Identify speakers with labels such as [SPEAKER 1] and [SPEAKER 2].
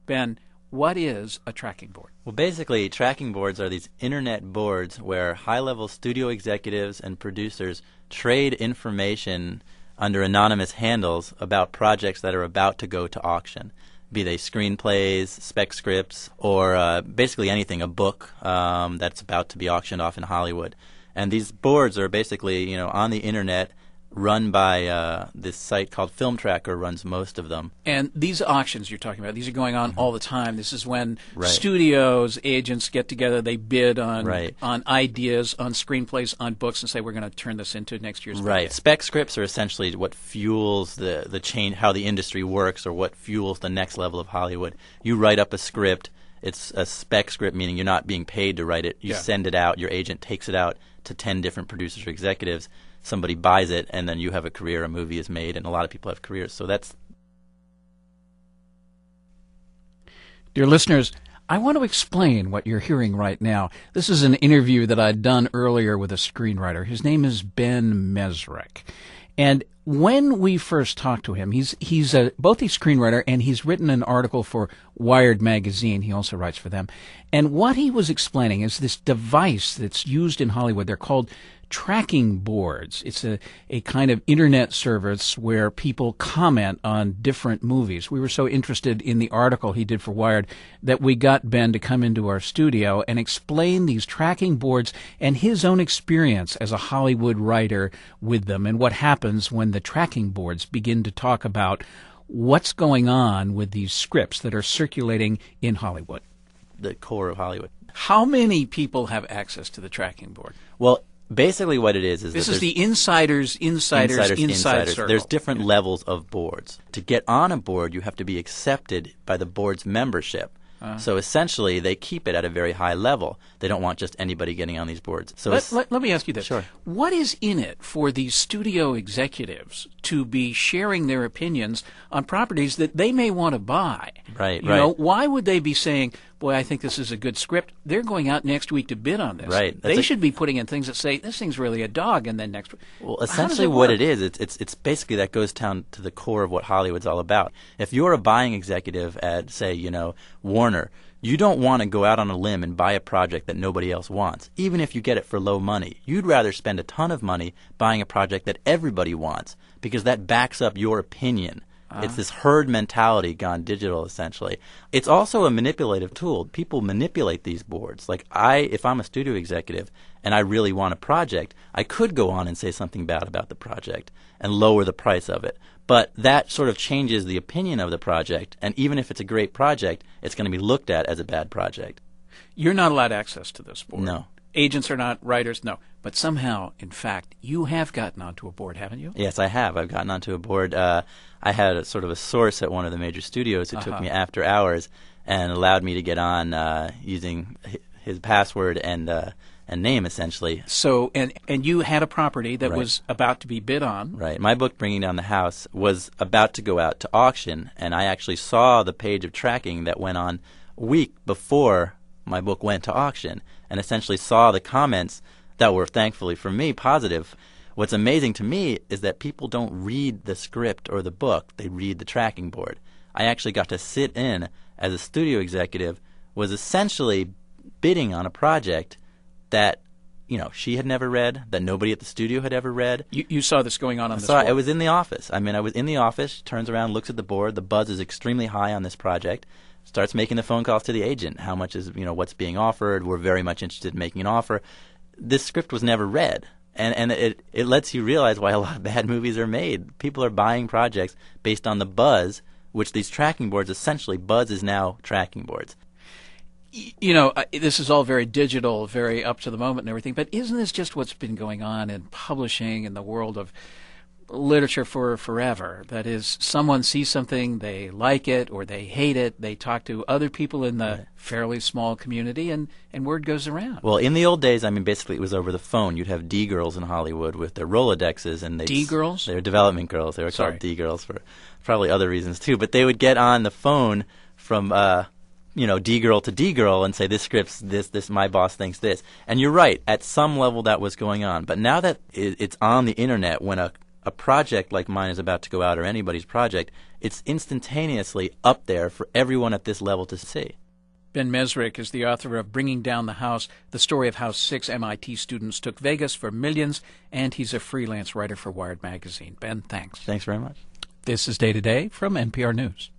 [SPEAKER 1] Ben, what is a tracking board?
[SPEAKER 2] Well, basically, tracking boards are these internet boards where high-level studio executives and producers trade information under anonymous handles about projects that are about to go to auction, be they screenplays, spec scripts, or basically anything, a book that's about to be auctioned off in Hollywood. And these boards are basically, on the internet, run by this site called Film Tracker, runs most of them.
[SPEAKER 1] And these auctions you're talking about, these are going on all the time. This is when studios, agents get together, they bid on ideas, on screenplays, on books, and say, we're going to turn this into next year's
[SPEAKER 2] Right. Spec scripts are essentially what fuels the change, how the industry works, or what fuels the next level of Hollywood. You write up a script. It's a spec script, meaning you're not being paid to write it. You send it out. Your agent takes it out to 10 different producers or executives. Somebody buys it, and then you have a career, a movie is made, and a lot of people have careers. So that's...
[SPEAKER 1] Dear listeners, I want to explain what you're hearing right now. This is an interview that I'd done earlier with a screenwriter. His name is Ben Mezrich. And when we first talked to him, he's both a screenwriter and he's written an article for Wired magazine. He also writes for them. And what he was explaining is this device that's used in Hollywood. They're called tracking boards. It's a kind of internet service where people comment on different movies. We were so interested in the article he did for Wired that we got Ben to come into our studio and explain these tracking boards and his own experience as a Hollywood writer with them and what happens when the tracking boards begin to talk about what's going on with these scripts that are circulating in Hollywood.
[SPEAKER 2] The core of Hollywood.
[SPEAKER 1] How many people have access to the tracking board?
[SPEAKER 2] Well, basically what it is
[SPEAKER 1] this is the insiders inside circle.
[SPEAKER 2] There's different levels of boards. To get on a board, you have to be accepted by the board's membership. So essentially, they keep it at a very high level. They don't want just anybody getting on these boards. So
[SPEAKER 1] let me ask you this.
[SPEAKER 2] Sure.
[SPEAKER 1] What is in it for these studio executives to be sharing their opinions on properties that they may want to buy?
[SPEAKER 2] Right.
[SPEAKER 1] You know, why would they be saying, boy, I think this is a good script? They're going out next week to bid on this.
[SPEAKER 2] Right.
[SPEAKER 1] They should be putting in things that say, this thing's really a dog, and then next week.
[SPEAKER 2] Well, essentially what it is, it's basically that goes down to the core of what Hollywood's all about. If you're a buying executive at, say, Warner, you don't want to go out on a limb and buy a project that nobody else wants, even if you get it for low money. You'd rather spend a ton of money buying a project that everybody wants because that backs up your opinion. It's this herd mentality gone digital, essentially. It's also a manipulative tool. People manipulate these boards. Like if I'm a studio executive and I really want a project, I could go on and say something bad about the project and lower the price of it. But that sort of changes the opinion of the project, and even if it's a great project, it's going to be looked at as a bad project. You're
[SPEAKER 1] not allowed access to this board.
[SPEAKER 2] No.
[SPEAKER 1] Agents are not, writers, no. But somehow, in fact, you have gotten onto a board, haven't you?
[SPEAKER 2] Yes, I have. I've gotten onto a board. I had a sort of a source at one of the major studios who took me after hours and allowed me to get on using his password and name, essentially.
[SPEAKER 1] So, and you had a property that was about to be bid on.
[SPEAKER 2] Right. My book, Bringing Down the House, was about to go out to auction, and I actually saw the page of tracking that went on a week before my book went to auction, and essentially saw the comments that were, thankfully for me, positive. What's amazing to me is that people don't read the script or the book, they read the tracking board. I actually got to sit in as a studio executive, was essentially bidding on a project that she had never read, that nobody at the studio had ever read.
[SPEAKER 1] You saw this going on this board?
[SPEAKER 2] It was in the office. I was in the office, turns around, looks at the board, the buzz is extremely high on this project, starts making the phone calls to the agent. How much is, what's being offered? We're very much interested in making an offer. This script was never read. And it lets you realize why a lot of bad movies are made. People are buying projects based on the buzz, which these tracking boards, essentially, buzz is now tracking boards.
[SPEAKER 1] This is all very digital, very up to the moment and everything, but isn't this just what's been going on in publishing in the world of literature for forever? That is, someone sees something, they like it or they hate it, they talk to other people in the fairly small community, and word goes around.
[SPEAKER 2] Well, in the old days, basically it was over the phone. You'd have D-girls in Hollywood with their Rolodexes. And
[SPEAKER 1] D-girls?
[SPEAKER 2] They were development girls. They were called D-girls for probably other reasons, too. But they would get on the phone from D-girl to D-girl and say, this script's this, my boss thinks this. And you're right, at some level that was going on. But now that it's on the internet, when a a project like mine is about to go out, or anybody's project, it's instantaneously up there for everyone at this level to see.
[SPEAKER 1] Ben Mezrich is the author of Bringing Down the House, the story of how 6 MIT students took Vegas for millions, and he's a freelance writer for Wired magazine. Ben, thanks.
[SPEAKER 2] Thanks very much.
[SPEAKER 1] This is Day to Day from NPR News.